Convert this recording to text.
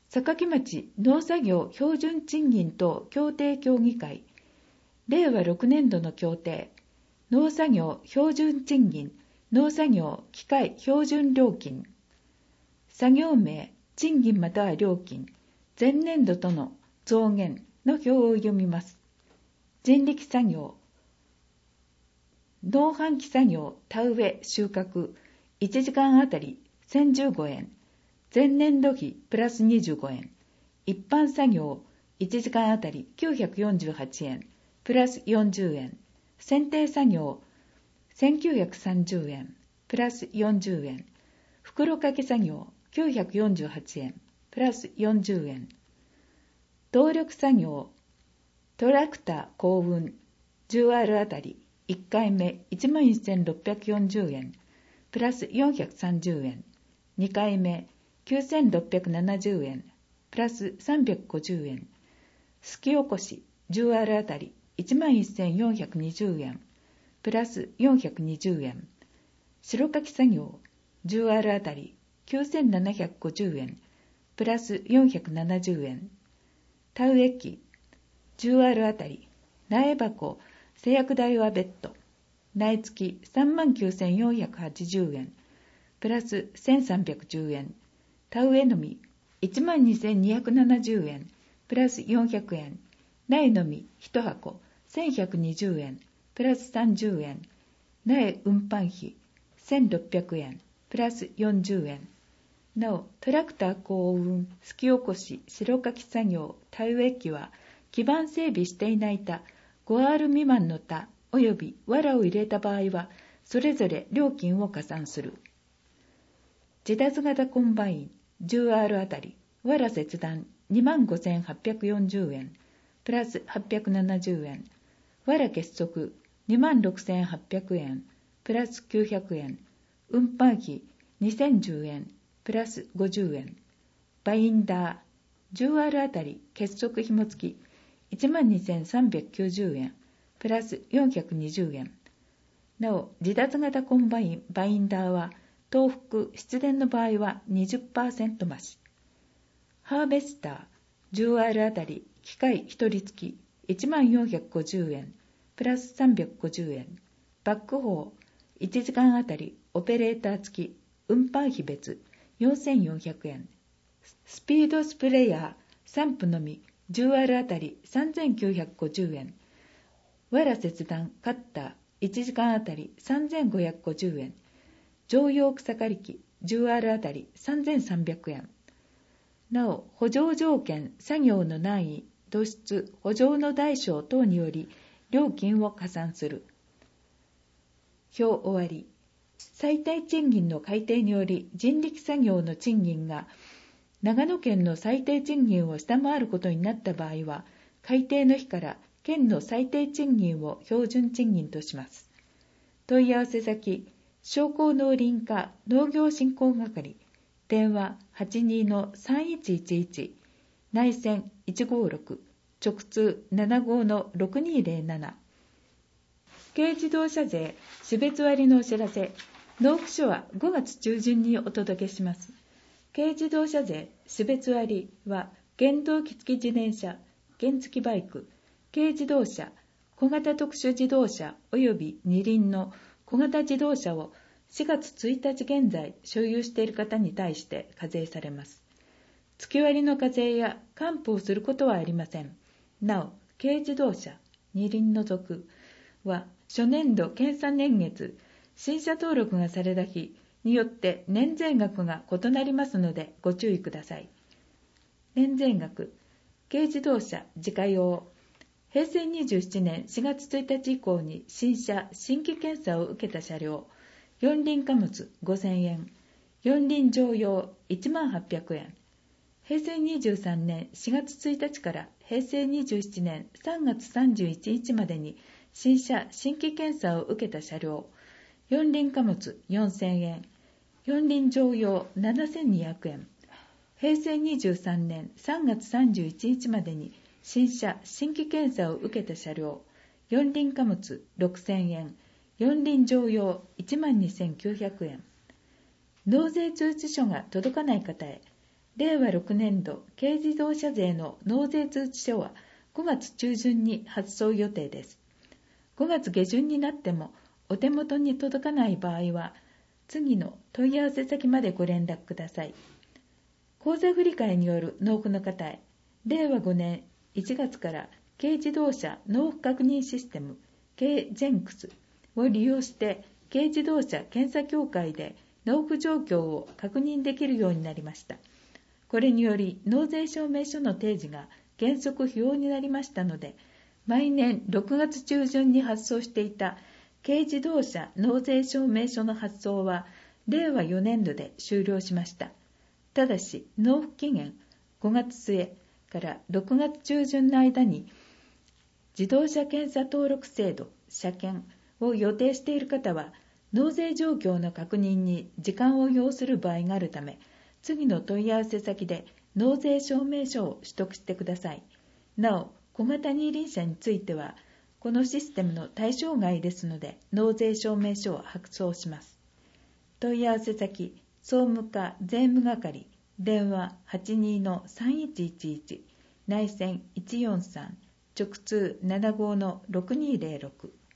坂城町農作業標準賃金等協定協議会、令和6年度の協定、農作業標準賃金、農作業機械標準料金、作業名、賃金または料金、前年度との増減の表を読みます。人力作業、農繁期作業、田植え、収穫、1時間あたり1015円、前年度比プラス25円、一般作業、1時間あたり948円、プラス40円、剪定作業、1930円、プラス40円、袋掛け作業、948円、プラス40円、動力作業、トラクター幸運、10R あたり、1回目 11,640 円、プラス430円、2回目 9,670 円、プラス350円、すき起こし 10R あたり 11,420 円、プラス420円、白かき作業 10R あたり 9,750 円、プラス470円、田植え機 10R あたり、苗箱製薬代は別途、苗付き 39,480 円、プラス1,310円、田植えのみ 12,270 円、プラス400円、苗のみ1箱1,120円、プラス30円、苗運搬費1,600円、プラス40円。なお、トラクター幸運、すき起こし、白かき作業、田植え機は、基盤整備していない田、5R 未満の田および藁を入れた場合は、それぞれ料金を加算する。自脱型コンバイン 10R あたり、藁切断 25,840 円、プラス870円、藁結束 26,800 円、プラス900円、運搬費 2,010 円、プラス50円、バインダー 10R あたり結束紐付き 12,390 円、プラス420円。なお、自脱型コンバイン、バインダーは、東北、湿電の場合は 20% 増し。ハーベスター、10R あたり、機械1人付き 1450 円、プラス350円。バックホー、1時間あたり、オペレーター付き、運搬費別、4,400円。スピードスプレーヤー、散布のみ、10R あたり 3,950 円。藁切断カッター1時間あたり 3,550 円。常用草刈り機 10R あたり 3,300 円。なお、補助条件、作業の難易、突出、補助の大小等により料金を加算する。表終わり。最低賃金の改定により人力作業の賃金が長野県の最低賃金を下回ることになった場合は、改定の日から県の最低賃金を標準賃金とします。問い合わせ先、商工農林課農業振興係、電話 82-3111、内線156、直通75-6207。軽自動車税、種別割のお知らせ、納付書は5月中旬にお届けします。軽自動車税、種別割は、原動機付き自転車、原付バイク、軽自動車、小型特殊自動車及び二輪の小型自動車を4月1日現在所有している方に対して課税されます。月割の課税や還付をすることはありません。なお、軽自動車、二輪除くは初年度検査年月、新車登録がされた日によって年税額が異なりますのでご注意ください。年税額、軽自動車自家用、平成27年4月1日以降に新車・新規検査を受けた車両、四輪貨物5000円、四輪乗用1800円。平成23年4月1日から平成27年3月31日までに新車・新規検査を受けた車両、四輪貨物4000円、四輪乗用7200円。平成23年3月31日までに新車・新規検査を受けた車両、四輪貨物6000円、四輪乗用12,900円。納税通知書が届かない方へ、 令和6年度軽自動車税の納税通知書は5月中旬に発送予定です。5月下旬になってもお手元に届かない場合は、次の問い合わせ先までご連絡ください。口座振替による納付の方へ、令和5年1月から軽自動車納付確認システム軽ジェンクスを利用して軽自動車検査協会で納付状況を確認できるようになりました。これにより納税証明書の提示が原則不要になりましたので、毎年6月中旬に発送していた軽自動車納税証明書の発送は令和4年度で終了しました。ただし納付期限5月末から6月中旬の間に自動車検査登録制度車検を予定している方は、納税状況の確認に時間を要する場合があるため、次の問い合わせ先で納税証明書を取得してください。なお、小型二輪車についてはこのシステムの対象外ですので、納税証明書を発送します。問い合わせ先、総務課税務係、電話 82-3111、内線143、直通75-6206。